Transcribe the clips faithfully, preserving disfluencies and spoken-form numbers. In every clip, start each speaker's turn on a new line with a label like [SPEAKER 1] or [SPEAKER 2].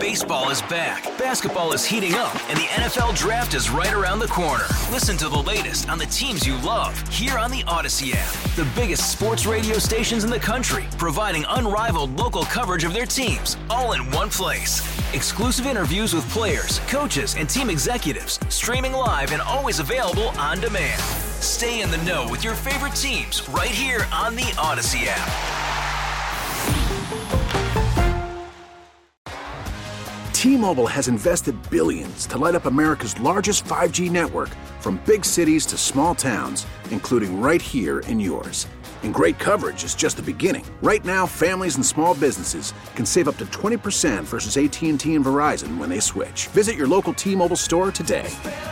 [SPEAKER 1] Baseball is back, basketball is heating up, and the N F L Draft is right around the corner. Listen to the latest on the teams you love here on the Odyssey app. The biggest sports radio stations in the country, providing unrivaled local coverage of their teams, all in one place. Exclusive interviews with players, coaches, and team executives, streaming live and always available on demand. Stay in the know with your favorite teams right here on the Odyssey app.
[SPEAKER 2] T-Mobile has invested billions to light up America's largest five G network, from big cities to small towns, including right here in yours. And great coverage is just the beginning. Right now, families and small businesses can save up to twenty percent versus A T and T and Verizon when they switch. Visit your local T-Mobile store today.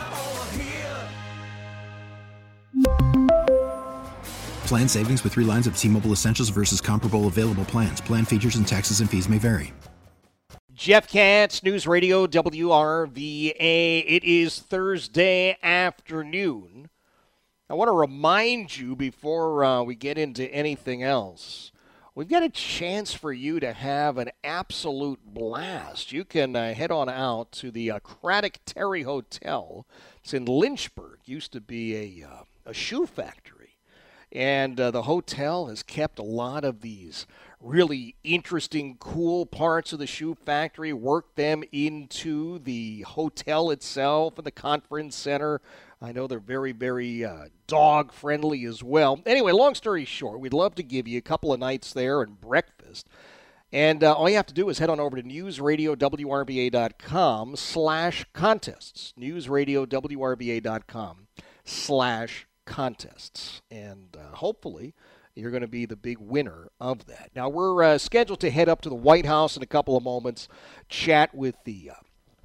[SPEAKER 3] Plan savings with three lines of T-Mobile Essentials versus comparable available plans. Plan features and taxes and fees may vary.
[SPEAKER 4] Jeff Katz, News Radio W R V A. It is Thursday afternoon. I want to remind you before uh, we get into anything else, we've got a chance for you to have an absolute blast. You can uh, head on out to the uh, Craddock Terry Hotel. It's in Lynchburg. Used to be a, uh, a shoe factory. And uh, the hotel has kept a lot of these really interesting, cool parts of the shoe factory, worked them into the hotel itself and the conference center. I know they're very, very uh, dog-friendly as well. Anyway, long story short, we'd love to give you a couple of nights there and breakfast. And uh, all you have to do is head on over to newsradiowrva.com slash contests. newsradiowrva.com slash contests. And uh, hopefully you're going to be the big winner of that. Now, we're uh, scheduled to head up to the White House in a couple of moments, chat with the uh,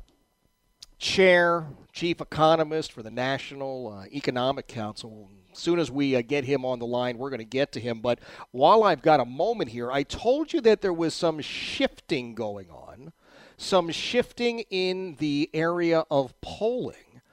[SPEAKER 4] chair, chief economist for the National uh, Economic Council. As soon as we uh, get him on the line, we're going to get to him. But while I've got a moment here, I told you that there was some shifting going on, some shifting in the area of polling.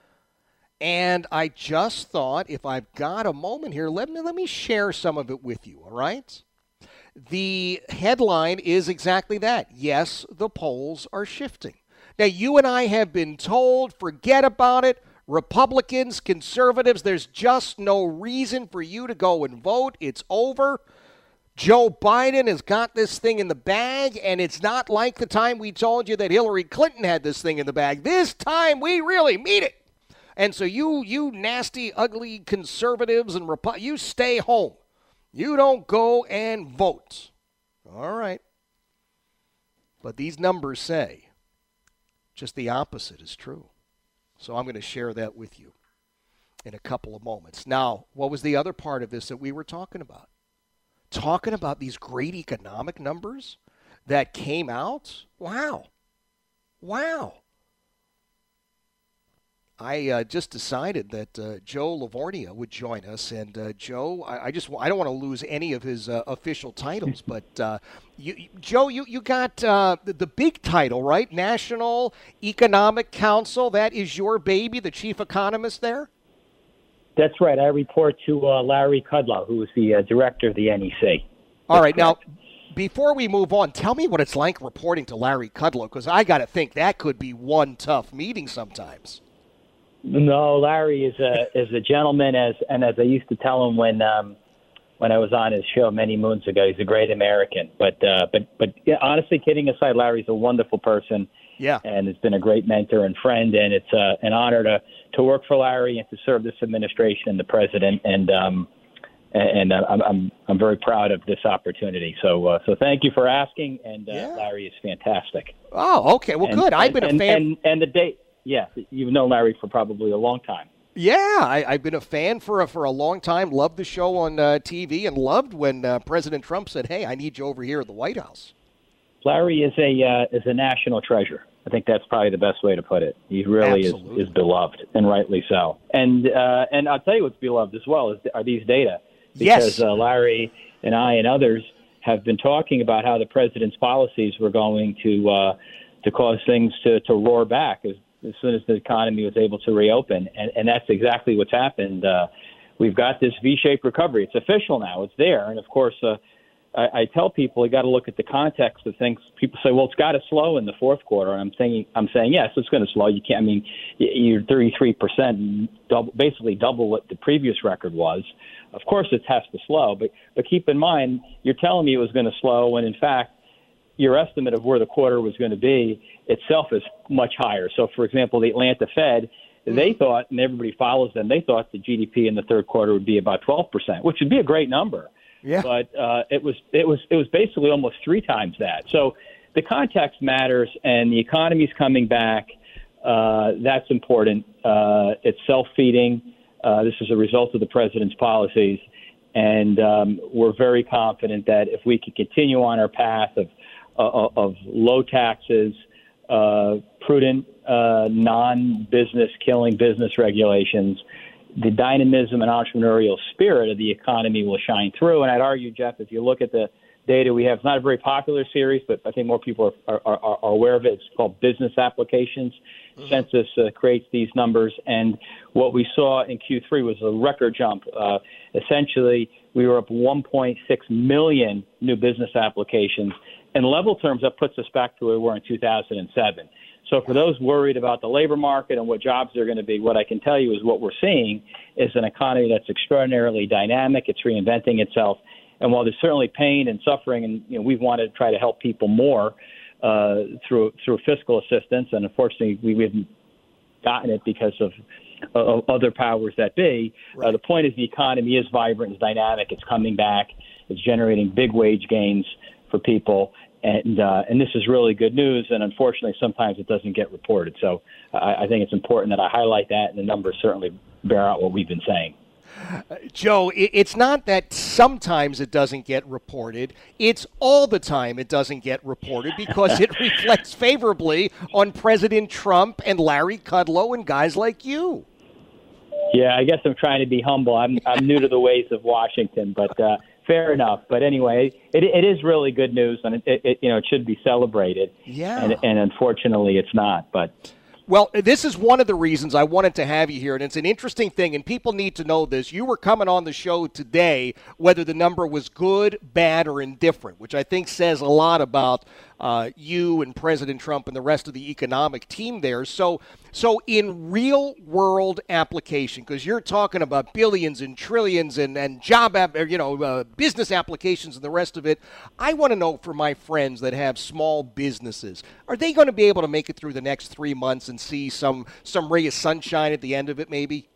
[SPEAKER 4] And I just thought, if I've got a moment here, let me let me share some of it with you, all right? The headline is exactly that. Yes, the polls are shifting. Now, you and I have been told, forget about it. Republicans, conservatives, there's just no reason for you to go and vote. It's over. Joe Biden has got this thing in the bag, and it's not like the time we told you that Hillary Clinton had this thing in the bag. This time, we really mean it. And so you you nasty, ugly conservatives and Repu- you stay home. You don't go and vote. All right. But these numbers say just the opposite is true. So I'm going to share that with you in a couple of moments. Now, what was the other part of this that we were talking about? Talking about these great economic numbers that came out? Wow. Wow. I uh, just decided that uh, Joe Lavornia would join us, and uh, Joe, I, I just I don't want to lose any of his uh, official titles, but uh, you, Joe, you you got uh, the, the big title, right? National Economic Council. That is your baby, the chief economist there.
[SPEAKER 5] That's right. I report to uh, Larry Kudlow, who is the uh, director of the N E C.
[SPEAKER 4] All right, now. Before we move on, tell me what it's like reporting to Larry Kudlow, because I got to think that could be one tough meeting sometimes.
[SPEAKER 5] No, Larry is a is a gentleman, as and as I used to tell him when um, when I was on his show many moons ago, he's a great American. But uh, but but yeah, honestly, kidding aside, Larry's a wonderful person.
[SPEAKER 4] Yeah,
[SPEAKER 5] and has been a great mentor and friend, and it's uh, an honor to to work for Larry and to serve this administration and the president. And um, and uh, I'm I'm I'm very proud of this opportunity. So uh, so thank you for asking. And uh,
[SPEAKER 4] yeah.
[SPEAKER 5] Larry is fantastic.
[SPEAKER 4] Oh, okay. Well,
[SPEAKER 5] and,
[SPEAKER 4] good. I've been
[SPEAKER 5] and,
[SPEAKER 4] a fan.
[SPEAKER 5] And, and the date. Yes, you've known Larry for probably a long time.
[SPEAKER 4] Yeah, I, I've been a fan for a, for a long time. Loved the show on uh, T V, and loved when uh, President Trump said, "Hey, I need you over here at the White House."
[SPEAKER 5] Larry is a uh, is a national treasure. I think that's probably the best way to put it. He really is, is beloved, and rightly so. And uh, and I'll tell you what's beloved as well is are these data, because
[SPEAKER 4] yes.
[SPEAKER 5] uh, Larry and I and others have been talking about how the president's policies were going to uh, to cause things to, to roar back as as soon as the economy was able to reopen. And, and that's exactly what's happened. Uh, we've got this V-shaped recovery. It's official now. It's there. And, of course, uh, I, I tell people you got to look at the context of things. People say, well, it's got to slow in the fourth quarter. And I'm saying, I'm saying, yes, it's going to slow. You can't, I mean, you're thirty-three percent, double, basically double what the previous record was. Of course, it has to slow. But, but keep in mind, you're telling me it was going to slow when, in fact, your estimate of where the quarter was going to be itself is much higher. So, for example, the Atlanta Fed, they thought, and everybody follows them, they thought the G D P in the third quarter would be about twelve percent, which would be a great number. Yeah. But uh, it was it was it was basically almost three times that. So the context matters, and the economy's coming back. Uh, that's important. Uh, it's self-feeding. Uh, this is a result of the president's policies, and um, we're very confident that if we can continue on our path of uh, of low taxes, uh, prudent, uh, non-business killing business regulations, the dynamism and entrepreneurial spirit of the economy will shine through. And I'd argue, Jeff, if you look at the data we have, it's not a very popular series, but I think more people are, are, are, are aware of it. It's called Business Applications. Mm-hmm. Census uh, creates these numbers. And what we saw in Q three was a record jump. Uh, essentially, we were up one point six million new business applications. In level terms, that puts us back to where we were in two thousand seven. So for those worried about the labor market and what jobs are going to be, what I can tell you is what we're seeing is an economy that's extraordinarily dynamic. It's reinventing itself. And while there's certainly pain and suffering, and you know, we've wanted to try to help people more uh, through through fiscal assistance, and unfortunately we haven't gotten it because of, of other powers that be. Right. Uh, the point is the economy is vibrant, it's dynamic, it's coming back, it's generating big wage gains for people. And uh, and this is really good news, and unfortunately, sometimes it doesn't get reported. So I, I think it's important that I highlight that, and the numbers certainly bear out what we've been saying.
[SPEAKER 4] Uh, Joe, it's not that sometimes it doesn't get reported. It's all the time it doesn't get reported because it reflects favorably on President Trump and Larry Kudlow and guys like you.
[SPEAKER 5] Yeah, I guess I'm trying to be humble. I'm I'm new to the ways of Washington, but uh, fair enough. But anyway, it it is really good news, and it, it you know it should be celebrated.
[SPEAKER 4] Yeah.
[SPEAKER 5] And, and unfortunately, it's not. But
[SPEAKER 4] well, this is one of the reasons I wanted to have you here, and it's an interesting thing, and people need to know this. You were coming on the show today, whether the number was good, bad, or indifferent, which I think says a lot about uh, you and President Trump and the rest of the economic team there. So, so in real-world application, because you're talking about billions and trillions and, and job, app, you know, uh, business applications and the rest of it, I want to know for my friends that have small businesses, are they going to be able to make it through the next three months and see some some ray of sunshine at the end of it, maybe?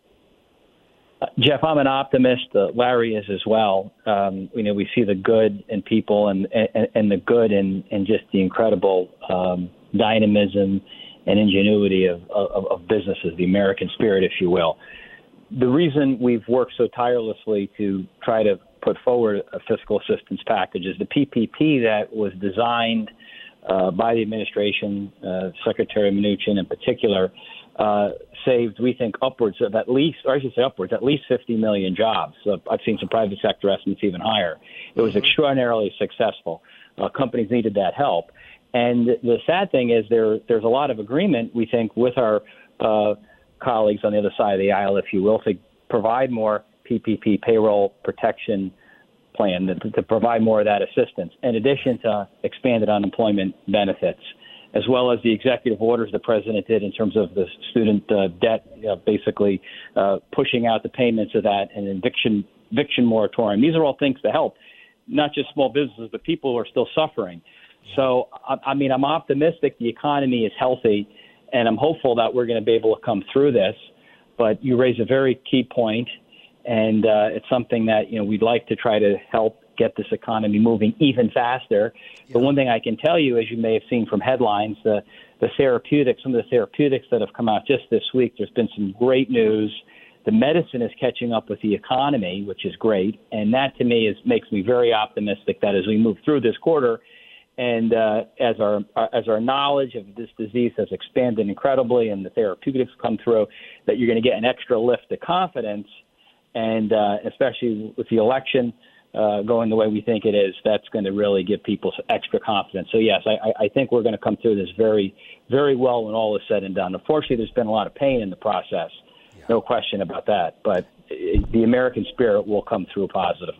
[SPEAKER 5] Uh, Jeff, I'm an optimist. Uh, Larry is as well. Um, you know, we see the good in people and and, and the good in, in just the incredible um, dynamism and ingenuity of, of, of businesses, the American spirit, if you will. The reason we've worked so tirelessly to try to put forward a fiscal assistance package is the P P P that was designed uh, by the administration, uh, Secretary Mnuchin in particular, uh, saved, we think, upwards of at least, or I should say upwards, at least fifty million jobs. Uh, I've seen some private sector estimates even higher. It was extraordinarily successful. Uh, companies needed that help. And the sad thing is there there's a lot of agreement, we think, with our uh, colleagues on the other side of the aisle, if you will, to provide more P P P, payroll protection plan, to, to provide more of that assistance, in addition to expanded unemployment benefits, as well as the executive orders the president did in terms of the student uh, debt, uh, basically uh, pushing out the payments of that, and eviction, eviction moratorium. These are all things to help, not just small businesses, but people who are still suffering. So, I, I mean, I'm optimistic the economy is healthy, and I'm hopeful that we're going to be able to come through this. But you raise a very key point, and uh, it's something that, you know, we'd like to try to help get this economy moving even faster. Yeah. The one thing I can tell you, as you may have seen from headlines, the, the therapeutics, some of the therapeutics that have come out just this week, there's been some great news. The medicine is catching up with the economy, which is great. And that, to me, is makes me very optimistic that as we move through this quarter, and uh, as our as our knowledge of this disease has expanded incredibly and the therapeutics come through, that you're going to get an extra lift of confidence. And uh, especially with the election uh, going the way we think it is, that's going to really give people extra confidence. So, yes, I, I think we're going to come through this very, very well when all is said and done. Unfortunately, there's been a lot of pain in the process. Yeah. No question about that. But the American spirit will come through positively.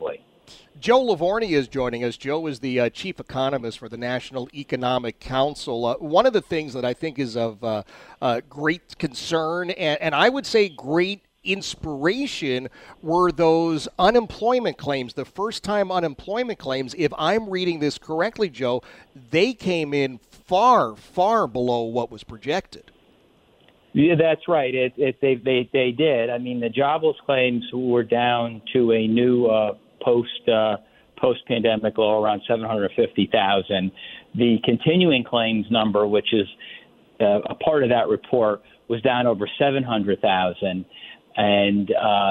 [SPEAKER 4] Joe Livorni is joining us. Joe is the uh, chief economist for the National Economic Council. Uh, one of the things that I think is of uh, uh, great concern, and, and I would say great inspiration, were those unemployment claims, the first-time unemployment claims. If I'm reading this correctly, Joe, they came in far, far below what was projected.
[SPEAKER 5] Yeah, that's right. It, it, they, they, they did. I mean, the jobless claims were down to a new uh, post uh, post pandemic low around seven hundred fifty thousand. The continuing claims number, which is uh, a part of that report, was down over seven hundred thousand, and uh,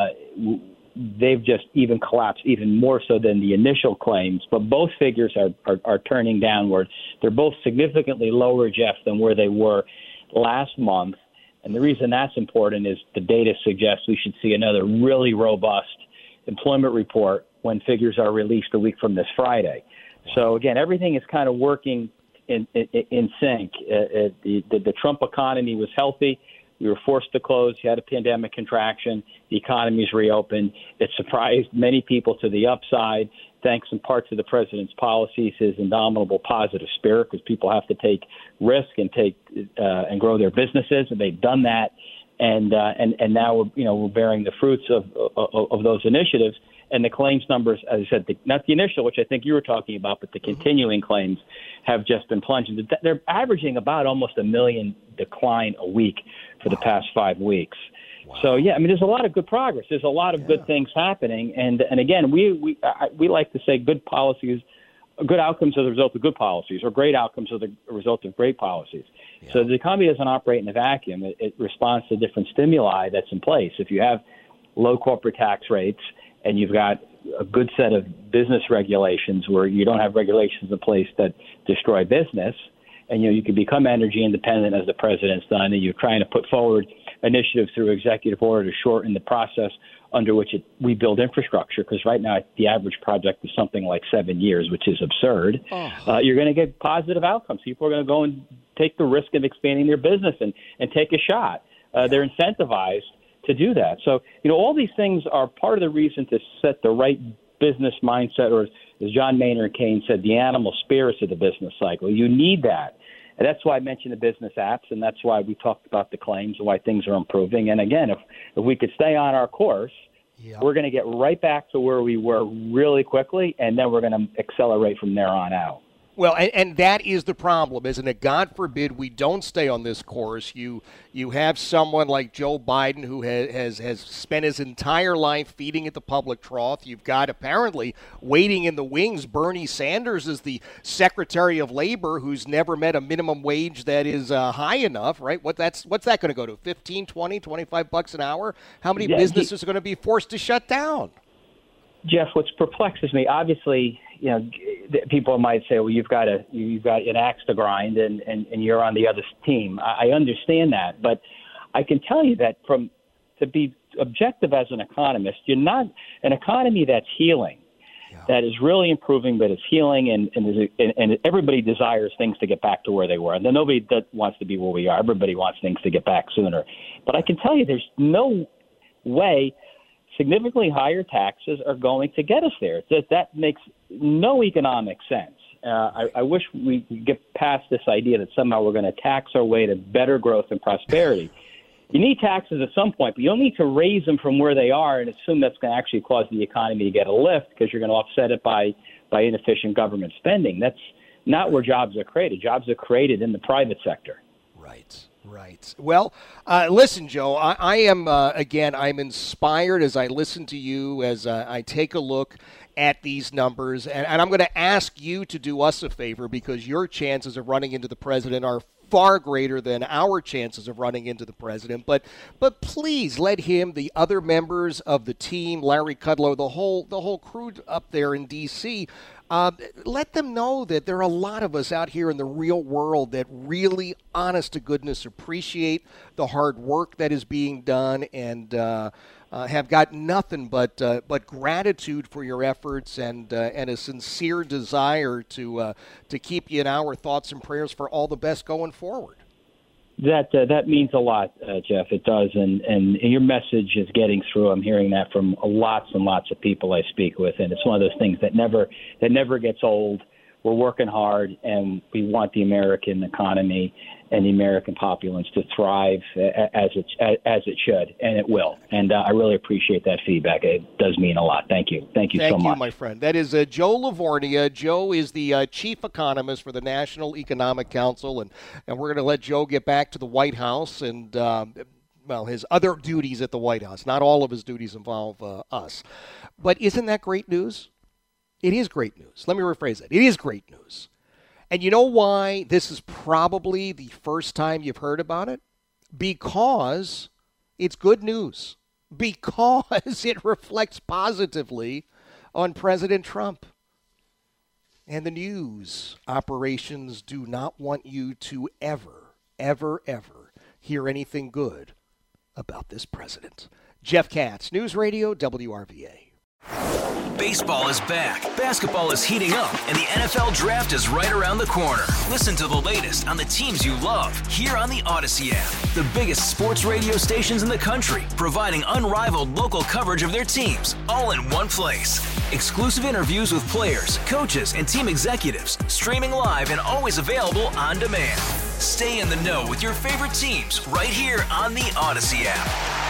[SPEAKER 5] they've just even collapsed even more so than the initial claims. But both figures are, are, are turning downward. They're both significantly lower, Jeff, than where they were last month. And the reason that's important is the data suggests we should see another really robust employment report when figures are released a week from this Friday. So, again, everything is kind of working in, in, in sync. Uh, the, the, the Trump economy was healthy. We were forced to close. You had a pandemic contraction. The economy's reopened. It surprised many people to the upside, thanks in part to the president's policies, his indomitable positive spirit, because people have to take risk and take uh, and grow their businesses, and they've done that. And uh, and and now we're you know we're bearing the fruits of of, of those initiatives. And the claims numbers, as I said, the, not the initial, which I think you were talking about, but the continuing claims have just been plunging. They're averaging about almost a million decline a week for the past five weeks. Wow. So, yeah, I mean, there's a lot of good progress. There's a lot of yeah. good things happening. And, and again, we, we, I, we like to say good policies, good outcomes are the result of good policies, or great outcomes are the result of great policies. Yeah. So the economy doesn't operate in a vacuum. It, it responds to different stimuli that's in place. If you have low corporate tax rates, and you've got a good set of business regulations where you don't have regulations in place that destroy business, and you know you can become energy independent as the president's done, and you're trying to put forward initiatives through executive order to shorten the process under which it, we build infrastructure, because right now the average project is something like seven years, which is absurd. Oh. Uh, you're going to get positive outcomes. People are going to go and take the risk of expanding their business and, and take a shot. Uh, they're incentivized to do that. So, you know, all these things are part of the reason to set the right business mindset, or as John Maynard Keynes said, the animal spirits of the business cycle. You need that. And that's why I mentioned the business apps, and that's why we talked about the claims and why things are improving. And again, if, if we could stay on our course, yep. we're going to get right back to where we were really quickly, and then we're going to accelerate from there on out.
[SPEAKER 4] Well, and, and that is the problem, isn't it? God forbid we don't stay on this course. You you have someone like Joe Biden who has, has, has spent his entire life feeding at the public trough. You've got, apparently, waiting in the wings, Bernie Sanders is the Secretary of Labor, who's never met a minimum wage that is uh, high enough, right? What that's What's that going to go to, fifteen, twenty, twenty-five bucks an hour? How many yeah, businesses he, are going to be forced to shut down?
[SPEAKER 5] Jeff, what perplexes me, obviously, you know, people might say, well, you've got a you've got an axe to grind, and, and, and you're on the other team. I understand that, but I can tell you that from to be objective as an economist, you're not an economy that's healing, yeah. that is really improving, but it's healing, and and, and and everybody desires things to get back to where they were. And then nobody that wants to be where we are. Everybody wants things to get back sooner. But I can tell you, there's no way significantly higher taxes are going to get us there. That that makes no economic sense. Uh, I, I wish we could get past this idea that somehow we're going to tax our way to better growth and prosperity. You need taxes at some point, but you don't need to raise them from where they are and assume that's going to actually cause the economy to get a lift, because you're going to offset it by, by inefficient government spending. That's not where jobs are created. Jobs are created in the private sector.
[SPEAKER 4] Right. Right. Well, uh, listen, Joe, I, I am, uh, again, I'm inspired as I listen to you, as uh, I take a look at these numbers. And, and I'm going to ask you to do us a favor, because your chances of running into the president are far greater than our chances of running into the president. But but please let him, the other members of the team, Larry Kudlow, the whole the whole crew up there in D C, uh, let them know that there are a lot of us out here in the real world that really, honest to goodness, appreciate the hard work that is being done, and uh, uh, have got nothing but uh, but gratitude for your efforts, and uh, and a sincere desire to uh, to keep you in our thoughts and prayers for all the best going forward.
[SPEAKER 5] That uh, that means a lot, uh, Jeff. It does, and, and your message is getting through. I'm hearing that from lots and lots of people I speak with, and it's one of those things that never that never gets old. We're working hard, and we want the American economy and the American populace to thrive as it as it should, and it will. And uh, I really appreciate that feedback. It does mean a lot. Thank you. Thank you
[SPEAKER 4] Thank
[SPEAKER 5] so much.
[SPEAKER 4] Thank you, my friend. That is uh, Joe Lavorgna. Joe is the uh, chief economist for the National Economic Council, and, and we're going to let Joe get back to the White House and, um, well, his other duties at the White House. Not all of his duties involve uh, us. But isn't that great news? It is great news. Let me rephrase it. It is great news. And you know why this is probably the first time you've heard about it? Because it's good news. Because it reflects positively on President Trump. And the news operations do not want you to ever, ever, ever hear anything good about this president. Jeff Katz, News Radio, W R V A.
[SPEAKER 1] Baseball is back, basketball is heating up, and the N F L Draft is right around the corner. Listen to the latest on the teams you love here on the Odyssey app. The biggest sports radio stations in the country, providing unrivaled local coverage of their teams, all in one place. Exclusive interviews with players, coaches, and team executives, streaming live and always available on demand. Stay in the know with your favorite teams right here on the Odyssey app.